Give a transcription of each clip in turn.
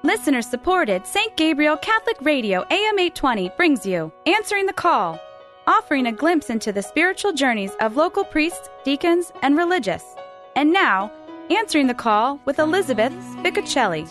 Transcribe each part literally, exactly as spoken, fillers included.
Listener-supported Saint Gabriel Catholic Radio A M eight twenty brings you Answering the Call, offering a glimpse into the spiritual journeys of local priests, deacons, and religious. And now, Answering the Call with Elizabeth Spiccacelli.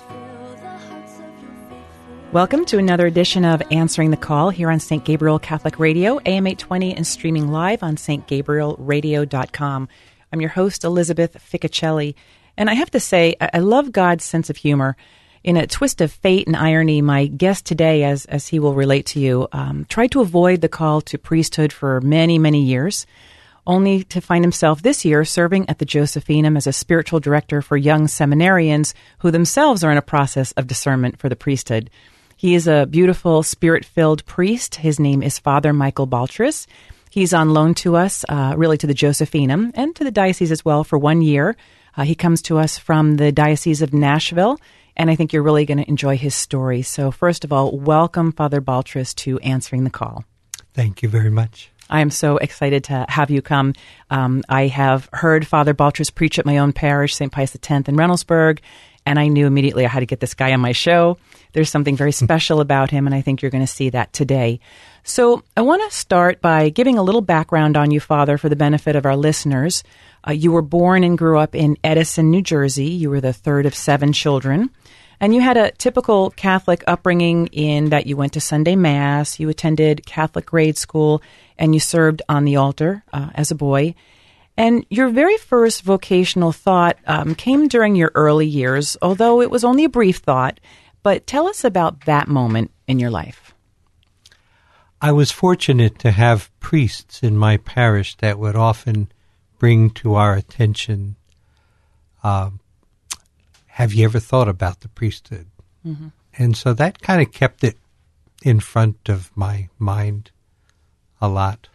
Welcome to another edition of Answering the Call here on Saint Gabriel Catholic Radio, A M eight twenty, and streaming live on s t gabriel radio dot com. I'm your host, Elizabeth Spiccacelli, and I have to say, I love God's sense of humor. In a twist of fate and irony, my guest today, as as he will relate to you, um, tried to avoid the call to priesthood for many, many years, only to find himself this year serving at the Josephinum as a spiritual director for young seminarians who themselves are in a process of discernment for the priesthood. He is a beautiful, spirit-filled priest. His name is Father Michael Baltrus. He's on loan to us, uh, really to the Josephinum and to the diocese as well for one year. Uh, he comes to us from the Diocese of Nashville, and I think you're really going to enjoy his story. So first of all, welcome, Father Baltrus, to Answering the Call. Thank you very much. I am so excited to have you come. Um, I have heard Father Baltrus preach at my own parish, Saint Pius X in Reynoldsburg, and I knew immediately I had to get this guy on my show. There's something very special about him, and I think you're going to see that today. So I want to start by giving a little background on you, Father, for the benefit of our listeners. Uh, you were born and grew up in Edison, New Jersey. You were the third of seven children. And you had a typical Catholic upbringing in that you went to Sunday Mass, you attended Catholic grade school, and you served on the altar uh, as a boy. And your very first vocational thought um, came during your early years, although it was only a brief thought. But tell us about that moment in your life. I was fortunate to have priests in my parish that would often bring to our attention, uh, have you ever thought about the priesthood? Mm-hmm. And so that kind of kept it in front of my mind a lot.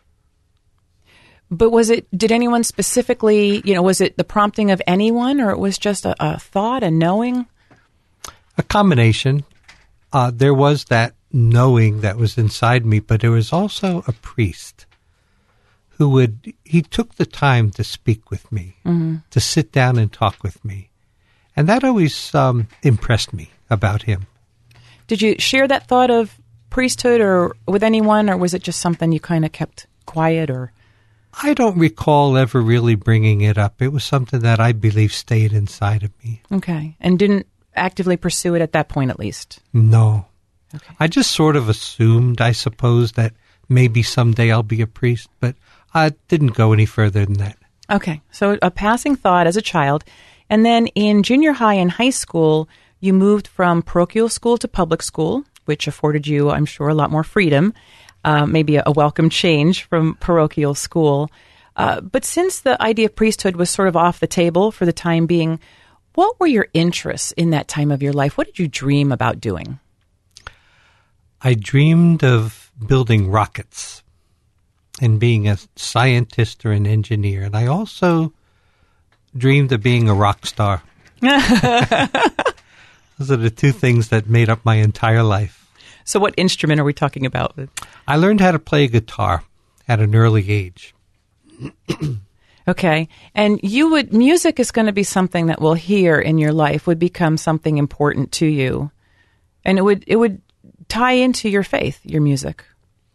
But was it, did anyone specifically, you know, was it the prompting of anyone, or it was just a, a thought, a knowing? A combination. Uh, there was that knowing that was inside me, but there was also a priest who would, he took the time to speak with me, mm-hmm. to sit down and talk with me. And that always um, impressed me about him. Did you share that thought of priesthood or with anyone, or was it just something you kind of kept quiet? Or I don't recall ever really bringing it up. It was something that I believe stayed inside of me. Okay. And didn't actively pursue it at that point, at least? No. Okay. I just sort of assumed, I suppose, that maybe someday I'll be a priest, but I didn't go any further than that. Okay. So a passing thought as a child. And then in junior high and high school, you moved from parochial school to public school, which afforded you, I'm sure, a lot more freedom, uh, maybe a, a welcome change from parochial school. Uh, but since the idea of priesthood was sort of off the table for the time being, what were your interests in that time of your life? What did you dream about doing? I dreamed of building rockets and being a scientist or an engineer. And I also dreamed of being a rock star. Those are the two things that made up my entire life. So what instrument are we talking about? I learned how to play guitar at an early age. Okay. And you would, music is going to be something that we'll hear in your life, would become something important to you. And it would, it would tie into your faith, your music.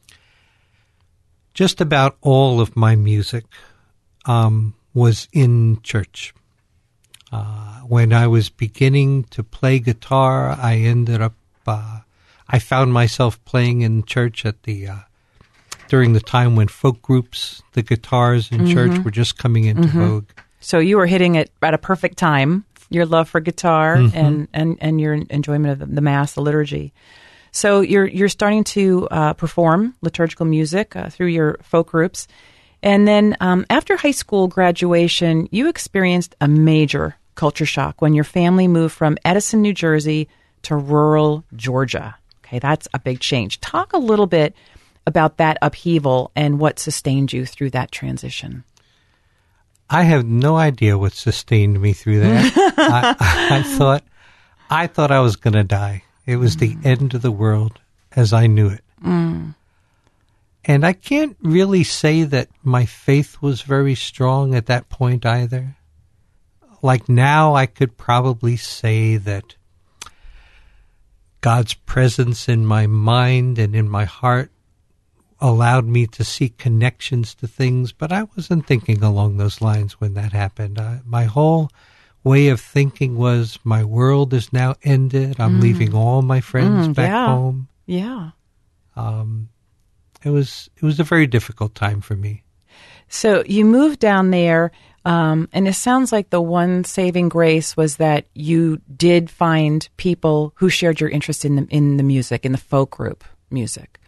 Just about all of my music um, was in church. Uh, when I was beginning to play guitar, I ended up, uh, I found myself playing in church at the, uh, during the time when folk groups, the guitars in mm-hmm. church were just coming into mm-hmm. vogue. So you were hitting it at a perfect time, your love for guitar mm-hmm. and, and, and your enjoyment of the Mass, the liturgy. So you're you're starting to uh, perform liturgical music uh, through your folk groups. And then um, after high school graduation, you experienced a major culture shock when your family moved from Edison, New Jersey to rural Georgia. Okay, that's a big change. Talk a little bit about that upheaval and what sustained you through that transition. I have no idea what sustained me through that. I, I thought I thought I was going to die. It was mm. the end of the world as I knew it. Mm. And I can't really say that my faith was very strong at that point either. Like now I could probably say that God's presence in my mind and in my heart allowed me to see connections to things, but I wasn't thinking along those lines when that happened. I, my whole way of thinking was, my world is now ended. I'm mm. leaving all my friends mm, back yeah. home. Yeah. Um, it was it was a very difficult time for me. So you moved down there, um, and it sounds like the one saving grace was that you did find people who shared your interest in the in the music, in the folk group music.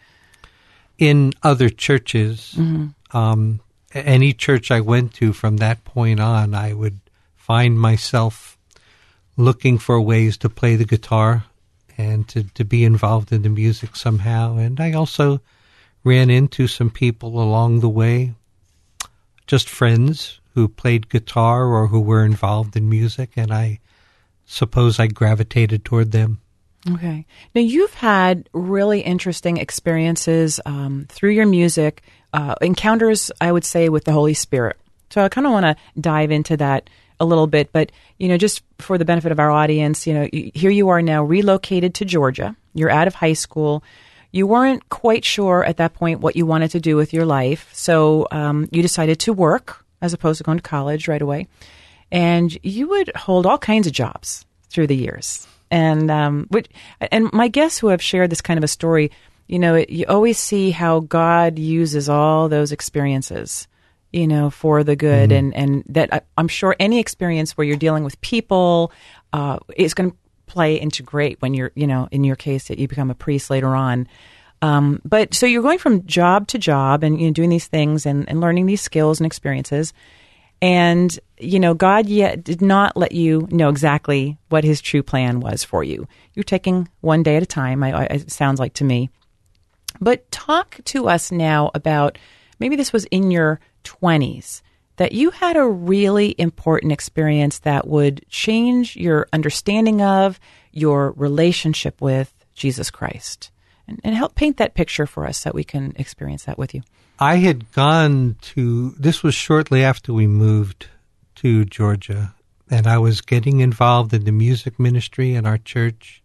In other churches, mm-hmm. um, any church I went to from that point on, I would find myself looking for ways to play the guitar and to, to be involved in the music somehow. And I also ran into some people along the way, just friends who played guitar or who were involved in music, and I suppose I gravitated toward them. Okay. Now, you've had really interesting experiences um, through your music, uh, encounters, I would say, with the Holy Spirit. So I kind of want to dive into that a little bit, but, you know, just for the benefit of our audience, you know, here you are now relocated to Georgia. You're out of high school. You weren't quite sure at that point what you wanted to do with your life, so um, you decided to work as opposed to going to college right away. And you would hold all kinds of jobs through the years. And um, which, and my guests who have shared this kind of a story, you know, it, you always see how God uses all those experiences, you know, for the good. Mm-hmm. And, and that I, I'm sure any experience where you're dealing with people uh, is going to play into great when you're, you know, in your case, that you become a priest later on. Um, but so you're going from job to job and, you know, doing these things and, and learning these skills and experiences. And, you know, God yet did not let you know exactly what his true plan was for you. You're taking one day at a time, I, I, it sounds like to me. But talk to us now about, maybe this was in your twenties, that you had a really important experience that would change your understanding of your relationship with Jesus Christ. And, and help paint that picture for us so that we can experience that with you. I had gone to, this was shortly after we moved to Georgia, and I was getting involved in the music ministry in our church.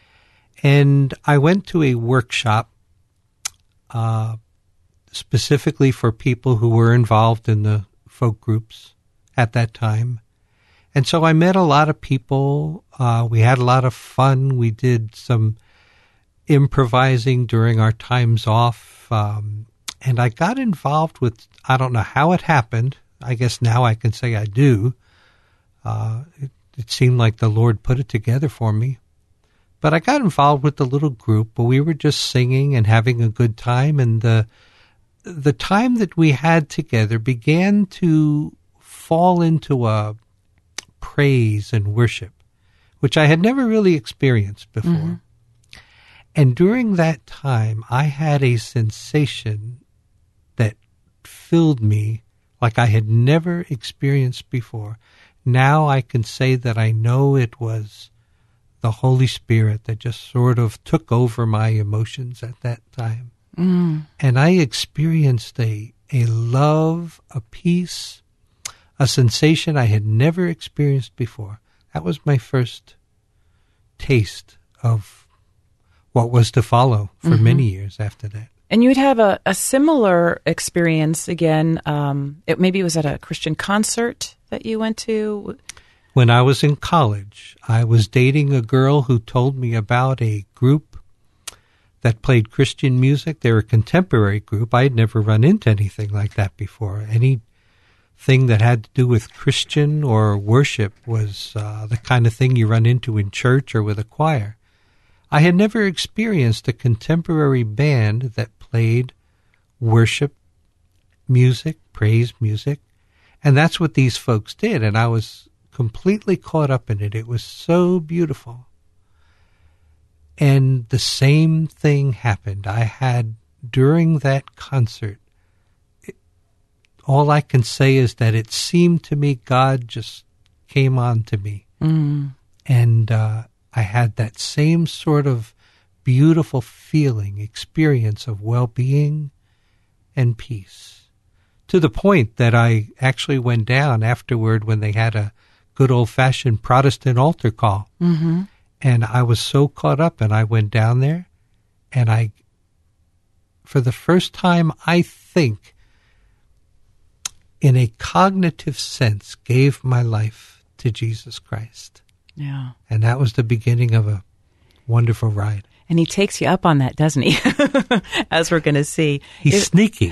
And I went to a workshop uh, specifically for people who were involved in the folk groups at that time. And so I met a lot of people. Uh, we had a lot of fun. We did some improvising during our times off. Um, and I got involved with, I don't know how it happened. I guess now I can say I do. Uh, it, it seemed like the Lord put it together for me. But I got involved with the little group, but we were just singing and having a good time. And the the time that we had together began to fall into a praise and worship, which I had never really experienced before. Mm-hmm. And during that time, I had a sensation that filled me like I had never experienced before. Now I can say that I know it was the Holy Spirit that just sort of took over my emotions at that time. Mm. And I experienced a, a love, a peace, a sensation I had never experienced before. That was my first taste of what was to follow for mm-hmm. many years after that. And you would have a, a similar experience again. Um, it, maybe it was at a Christian concert that you went to. When I was in college, I was dating a girl who told me about a group that played Christian music. They were a contemporary group. I had never run into anything like that before. Anything that had to do with Christian or worship was uh, the kind of thing you run into in church or with a choir. I had never experienced a contemporary band that played worship music, praise music, and that's what these folks did, and I was completely caught up in it. It was so beautiful. And the same thing happened. I had, during that concert, it, all I can say is that it seemed to me God just came on to me. Mm. And uh I had that same sort of beautiful feeling, experience of well-being and peace, to the point that I actually went down afterward when they had a good old-fashioned Protestant altar call. Mm-hmm. And I was so caught up, and I went down there, and I, for the first time, I think, in a cognitive sense, gave my life to Jesus Christ. Yeah. And that was the beginning of a wonderful ride. And he takes you up on that, doesn't he? As we're going to see. He's it, sneaky.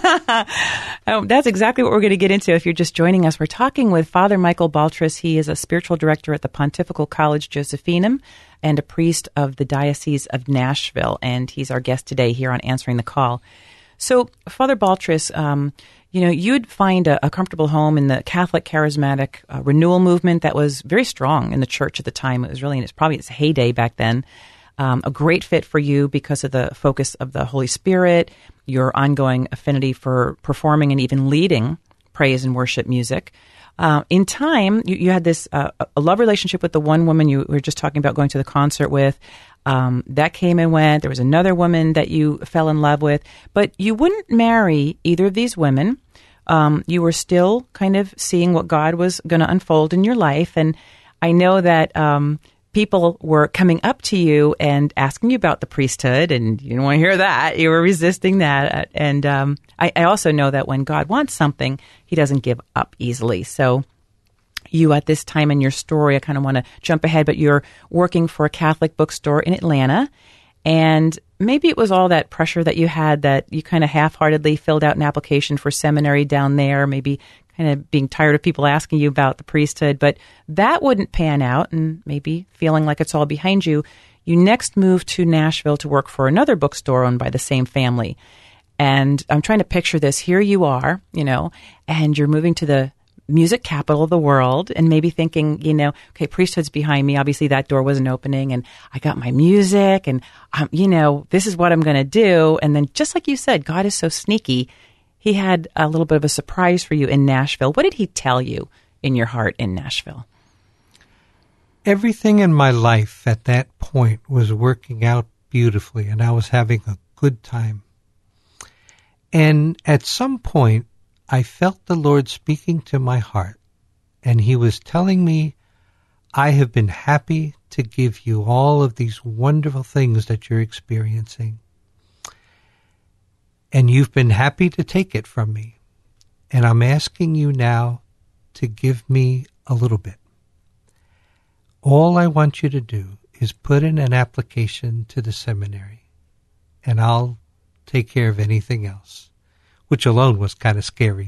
um, that's exactly what we're going to get into if you're just joining us. We're talking with Father Michael Baltrus. He is a spiritual director at the Pontifical College Josephinum and a priest of the Diocese of Nashville. And he's our guest today here on Answering the Call. So, Father Baltrus, um, you know, you'd find a, a comfortable home in the Catholic charismatic uh, renewal movement that was very strong in the church at the time. It was really, it's probably its heyday back then. Um, a great fit for you because of the focus of the Holy Spirit, your ongoing affinity for performing and even leading praise and worship music. Uh, in time, you, you had this uh, a love relationship with the one woman you were just talking about going to the concert with. Um, that came and went. There was another woman that you fell in love with, but you wouldn't marry either of these women. Um, you were still kind of seeing what God was going to unfold in your life, and I know that um, people were coming up to you and asking you about the priesthood, and you didn't want to hear that. You were resisting that. And um, I, I also know that when God wants something, he doesn't give up easily. So you, at this time in your story, I kind of want to jump ahead, but you're working for a Catholic bookstore in Atlanta, and maybe it was all that pressure that you had that you kind of half-heartedly filled out an application for seminary down there, maybe kind of being tired of people asking you about the priesthood, but that wouldn't pan out, and maybe feeling like it's all behind you. You next moved to Nashville to work for another bookstore owned by the same family. And I'm trying to picture this. Here you are, you know, and you're moving to the music capital of the world, and maybe thinking, you know, okay, priesthood's behind me. Obviously that door wasn't opening, and I got my music, and, um, you know, this is what I'm going to do. And then just like you said, God is so sneaky. He had a little bit of a surprise for you in Nashville. What did he tell you in your heart in Nashville? Everything in my life at that point was working out beautifully, and I was having a good time. And at some point, I felt the Lord speaking to my heart, and he was telling me, I have been happy to give you all of these wonderful things that you're experiencing. And you've been happy to take it from me. And I'm asking you now to give me a little bit. All I want you to do is put in an application to the seminary, and I'll take care of anything else, which alone was kind of scary.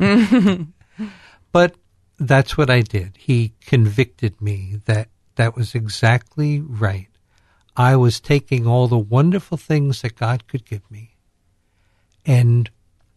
But that's what I did. He convicted me that that was exactly right. I was taking all the wonderful things that God could give me, and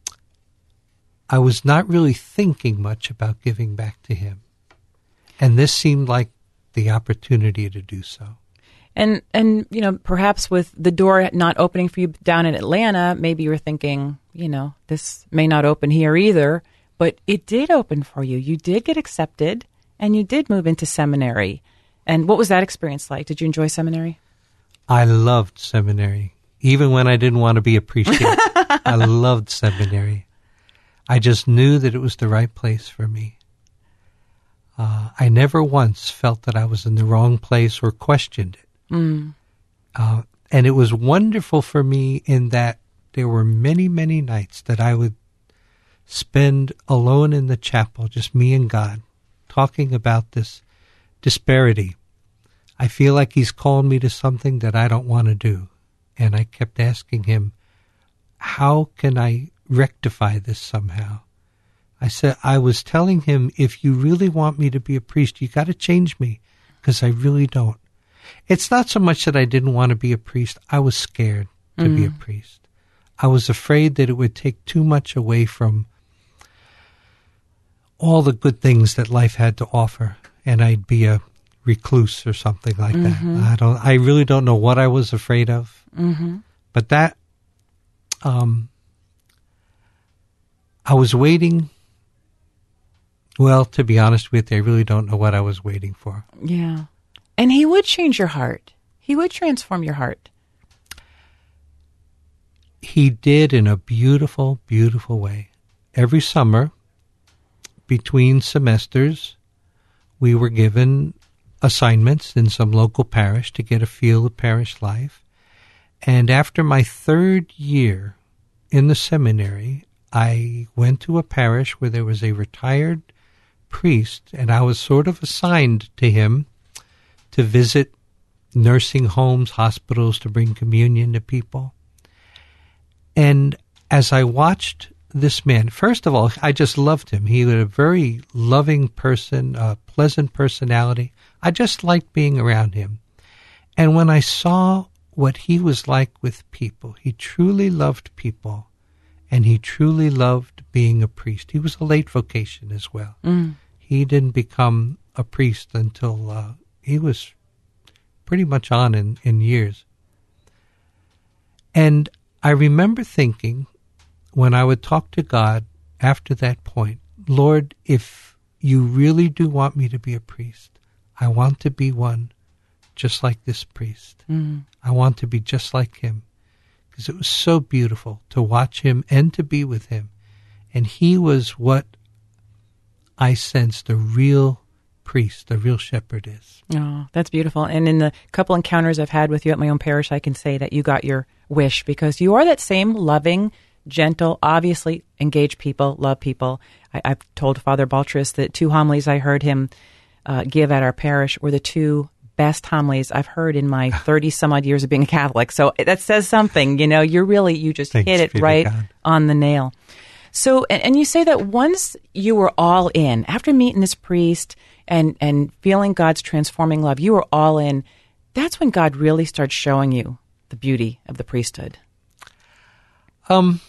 I was not really thinking much about giving back to him. And this seemed like the opportunity to do so. And, and you know, perhaps with the door not opening for you down in Atlanta, maybe you were thinking, you know, this may not open here either. But it did open for you. You did get accepted, and you did move into seminary. And what was that experience like? Did you enjoy seminary? I loved seminary. Even when I didn't want to be a priest yet, I loved seminary. I just knew that it was the right place for me. Uh, I never once felt that I was in the wrong place or questioned it. Mm. Uh, and it was wonderful for me in that there were many, many nights that I would spend alone in the chapel, just me and God, talking about this disparity. I feel like he's called me to something that I don't want to do. And I kept asking him, how can I rectify this somehow? I said, I was telling him, if you really want me to be a priest, you got to change me, because I really don't. It's not so much that I didn't want to be a priest. I was scared to mm. be a priest. I was afraid that it would take too much away from all the good things that life had to offer, and I'd be a recluse or something like mm-hmm. that. I don't. I really don't know what I was afraid of, mm-hmm. but that um, I was waiting. Well, to be honest with you, I really don't know what I was waiting for. Yeah, and he would change your heart. He would transform your heart. He did in a beautiful, beautiful way. Every summer, between semesters, we were given assignments in some local parish to get a feel of parish life. And after my third year in the seminary, I went to a parish where there was a retired priest, and I was sort of assigned to him to visit nursing homes, hospitals, to bring communion to people. And as I watched this man, first of all, I just loved him. He was a very loving person, a pleasant personality. I just liked being around him. And when I saw what he was like with people, he truly loved people, and he truly loved being a priest. He was a late vocation as well. Mm. He didn't become a priest until uh, he was pretty much on in, in years. And I remember thinking, when I would talk to God after that point, Lord, if you really do want me to be a priest, I want to be one just like this priest. Mm. I want to be just like him, because it was so beautiful to watch him and to be with him. And he was what I sensed a real priest, a real shepherd is. Oh, that's beautiful. And in the couple encounters I've had with you at my own parish, I can say that you got your wish, because you are that same loving, gentle, obviously engaged people, love people. I, I've told Father Baltrus that two homilies I heard him uh, give at our parish were the two best homilies I've heard in my thirty some odd years of being a Catholic. So that says something, you know, you're really, you just Thanks hit it right on the nail. So, and, and you say that once you were all in, after meeting this priest and, and feeling God's transforming love, you were all in. That's when God really starts showing you the beauty of the priesthood. Um,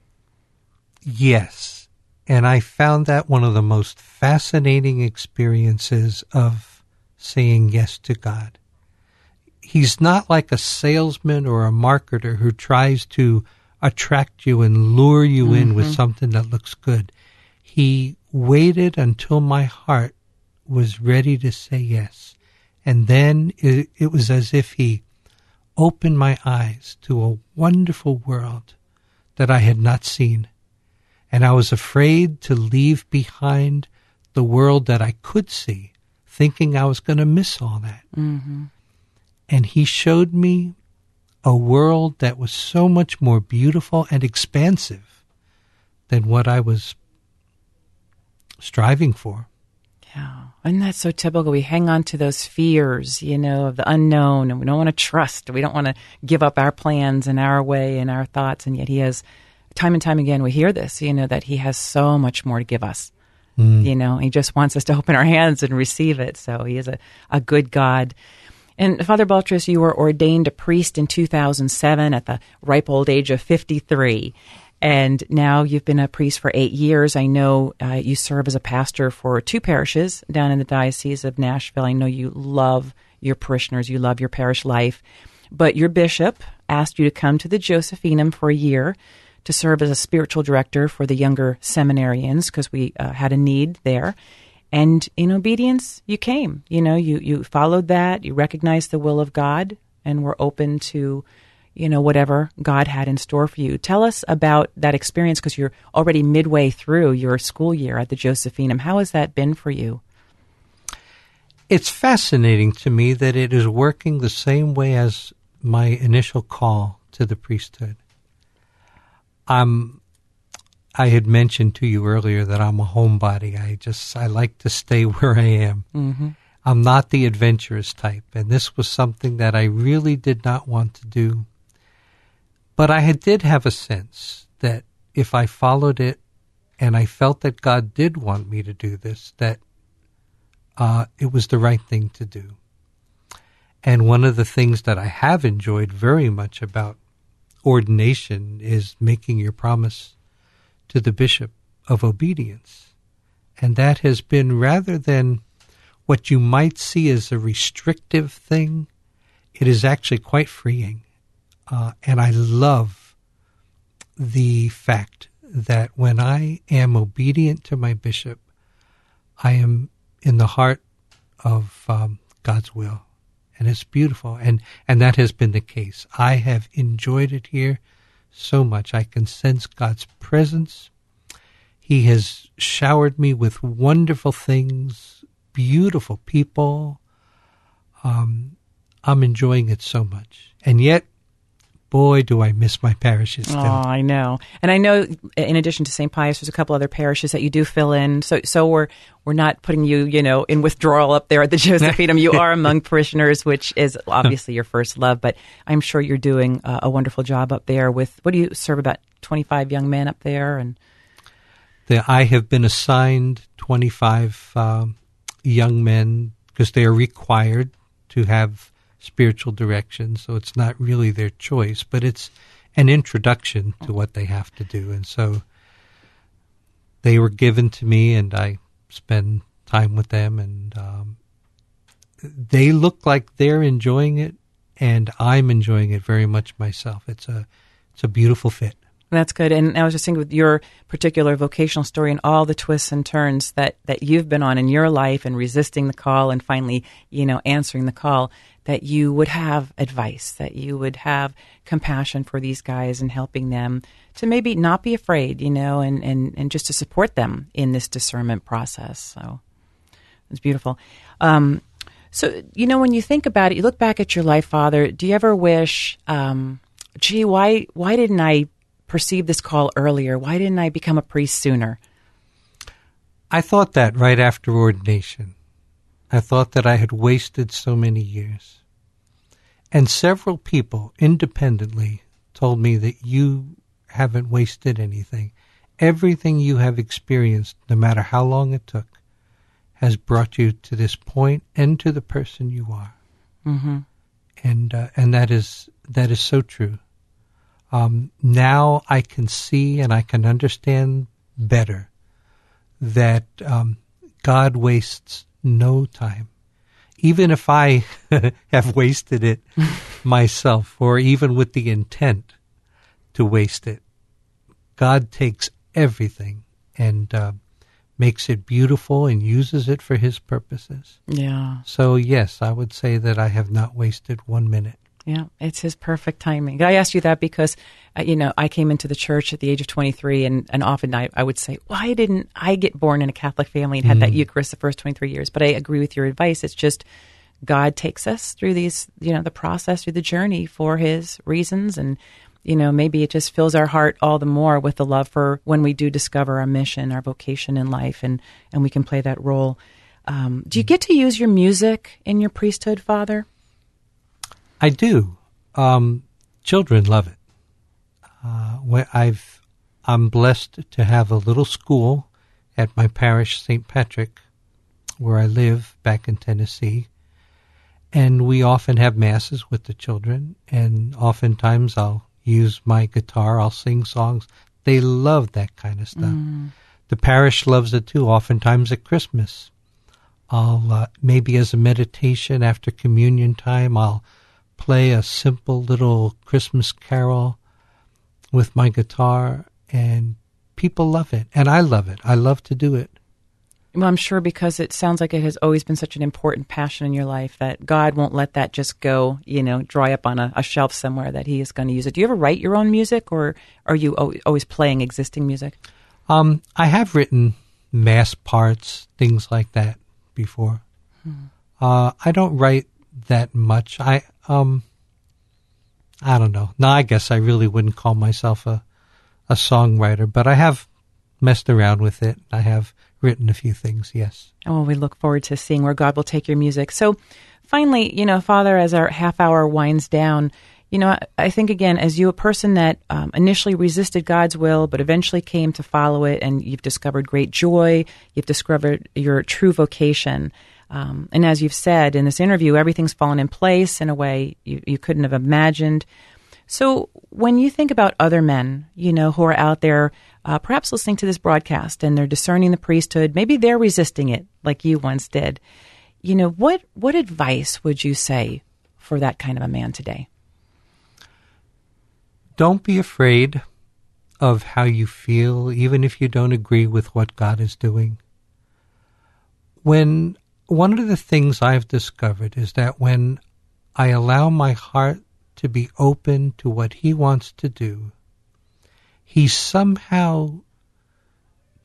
yes. And I found that one of the most fascinating experiences of saying yes to God. He's not like a salesman or a marketer who tries to attract you and lure you mm-hmm. in with something that looks good. He waited until my heart was ready to say yes. And then it, it was as if he opened my eyes to a wonderful world that I had not seen. And I was afraid to leave behind the world that I could see, thinking I was going to miss all that. Mm-hmm. And he showed me a world that was so much more beautiful and expansive than what I was striving for. Yeah, and that's so typical. We hang on to those fears, you know, of the unknown, and we don't want to trust. We don't want to give up our plans and our way and our thoughts, and yet he has, time and time again, we hear this, you know, that he has so much more to give us. Mm. You know, he just wants us to open our hands and receive it. So he is a, a good God. And Father Baltrus, you were ordained a priest in two thousand seven at the ripe old age of fifty-three. And now you've been a priest for eight years. I know uh, you serve as a pastor for two parishes down in the Diocese of Nashville. I know you love your parishioners. You love your parish life. But your bishop asked you to come to the Josephinum for a year to serve as a spiritual director for the younger seminarians, because we uh, had a need there. And in obedience, you came. You know, you, you followed that. You recognized the will of God and were open to, you know, whatever God had in store for you. Tell us about that experience, because you're already midway through your school year at the Josephinum. How has that been for you? It's fascinating to me that it is working the same way as my initial call to the priesthood. I'm... I had mentioned to you earlier that I'm a homebody. I just, I like to stay where I am. Mm-hmm. I'm not the adventurous type, and this was something that I really did not want to do. But I had, did have a sense that if I followed it, and I felt that God did want me to do this, that uh, it was the right thing to do. And one of the things that I have enjoyed very much about ordination is making your promise to the bishop of obedience. And that has been, rather than what you might see as a restrictive thing, it is actually quite freeing. Uh, and I love the fact that when I am obedient to my bishop, I am in the heart of um, God's will. And it's beautiful. And, and that has been the case. I have enjoyed it here so much. I can sense God's presence. He has showered me with wonderful things, beautiful people, um, I'm enjoying it so much. And yet, boy, do I miss my parishes still. Oh, I know. And I know in addition to Saint Pius, there's a couple other parishes that you do fill in. So so we're we're not putting you, you know, in withdrawal up there at the Josephinum. You are among parishioners, which is obviously your first love. But I'm sure you're doing a, a wonderful job up there with, what do you serve, about twenty-five young men up there? And the, I have been assigned twenty-five um, young men because they are required to have spiritual direction, so it's not really their choice, but it's an introduction to what they have to do. And so they were given to me, and I spend time with them, and um, they look like they're enjoying it, and I'm enjoying it very much myself. It's a it's a beautiful fit. That's good. And I was just thinking with your particular vocational story and all the twists and turns that, that you've been on in your life, and resisting the call and finally, you know, answering the call, that you would have advice, that you would have compassion for these guys and helping them to maybe not be afraid, you know, and, and, and just to support them in this discernment process. So it's beautiful. Um, so, you know, when you think about it, you look back at your life, Father, do you ever wish, um, gee, why, why didn't I perceive this call earlier? Why didn't I become a priest sooner? I thought that right after ordination. I thought that I had wasted so many years. And several people independently told me that you haven't wasted anything. Everything you have experienced, no matter how long it took, has brought you to this point and to the person you are. Mm-hmm. And uh, and that is that is so true. Um, now I can see and I can understand better that um, God wastes no time. Even if I have wasted it myself, or even with the intent to waste it, God takes everything and uh, makes it beautiful and uses it for His purposes. Yeah. So yes, I would say that I have not wasted one minute. Yeah, it's His perfect timing. I asked you that because, uh, you know, I came into the church at the age of twenty-three, and, and often I, I would say, why didn't I get born in a Catholic family and had mm. that Eucharist the first twenty-three years? But I agree with your advice. It's just God takes us through these, you know, the process, through the journey for His reasons. And, you know, maybe it just fills our heart all the more with the love for when we do discover our mission, our vocation in life, and, and we can play that role. Um, do you get to use your music in your priesthood, Father? I do. Um, children love it. Uh, I've, I'm blessed to have a little school at my parish, Saint Patrick, where I live back in Tennessee. And we often have masses with the children, and oftentimes I'll use my guitar, I'll sing songs. They love that kind of stuff. Mm. The parish loves it too, oftentimes at Christmas. I'll, uh, maybe as a meditation after communion time, I'll play a simple little Christmas carol with my guitar, and people love it, and I love it. I love to do it. Well, I'm sure because it sounds like it has always been such an important passion in your life that God won't let that just go, you know, dry up on a, a shelf somewhere, that He is going to use it. Do you ever write your own music, or are you always playing existing music? Um, I have written mass parts, things like that before. Hmm. Uh, I don't write that much. I um, I don't know. No, I guess I really wouldn't call myself a a songwriter, but I have messed around with it. I have written a few things, yes. Oh, we look forward to seeing where God will take your music. So finally, you know, Father, as our half hour winds down, you know, I, I think, again, as you, a person that um, initially resisted God's will, but eventually came to follow it, and you've discovered great joy, you've discovered your true vocation. Um, and as you've said in this interview, everything's fallen in place in a way you, you couldn't have imagined. So when you think about other men, you know, who are out there uh, perhaps listening to this broadcast, and they're discerning the priesthood, maybe they're resisting it like you once did, you know, what, what advice would you say for that kind of a man today? Don't be afraid of how you feel, even if you don't agree with what God is doing. When one of the things I've discovered is that when I allow my heart to be open to what He wants to do, He somehow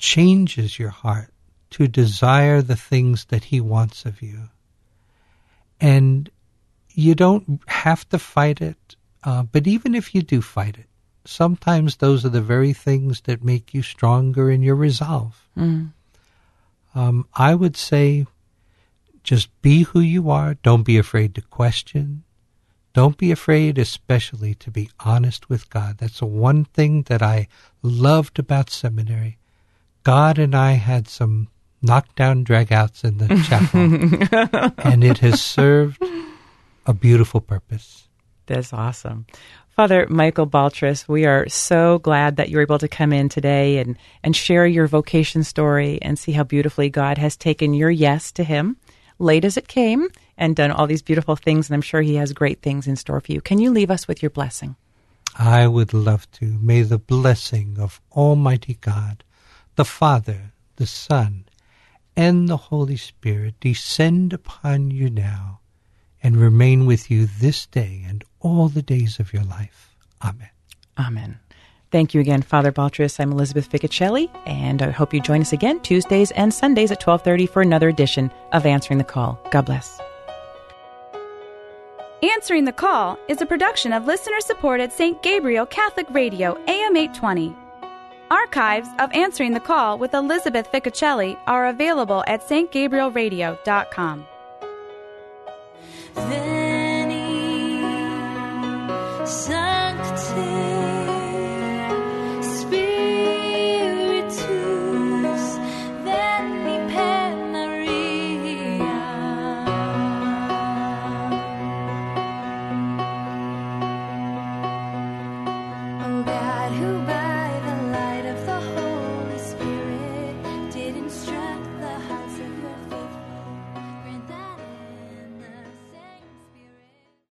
changes your heart to desire the things that He wants of you. And you don't have to fight it, uh, but even if you do fight it, sometimes those are the very things that make you stronger in your resolve. Mm. Um, I would say just be who you are. Don't be afraid to question. Don't be afraid, especially, to be honest with God. That's the one thing that I loved about seminary. God and I had some knockdown dragouts in the chapel, and it has served a beautiful purpose. That's awesome. Father Michael Baltrus, we are so glad that you're able to come in today and, and share your vocation story and see how beautifully God has taken your yes to him, late as it came, and done all these beautiful things, and I'm sure he has great things in store for you. Can you leave us with your blessing? I would love to. May the blessing of Almighty God, the Father, the Son, and the Holy Spirit descend upon you now and remain with you this day and all the days of your life. Amen. Amen. Thank you again, Father Baltrus. I'm Elizabeth Ficocelli, and I hope you join us again Tuesdays and Sundays at twelve thirty for another edition of Answering the Call. God bless. Answering the Call is a production of listener-supported Saint Gabriel Catholic Radio, A M eight twenty. Archives of Answering the Call with Elizabeth Ficocelli are available at s t gabriel radio dot com. Veni,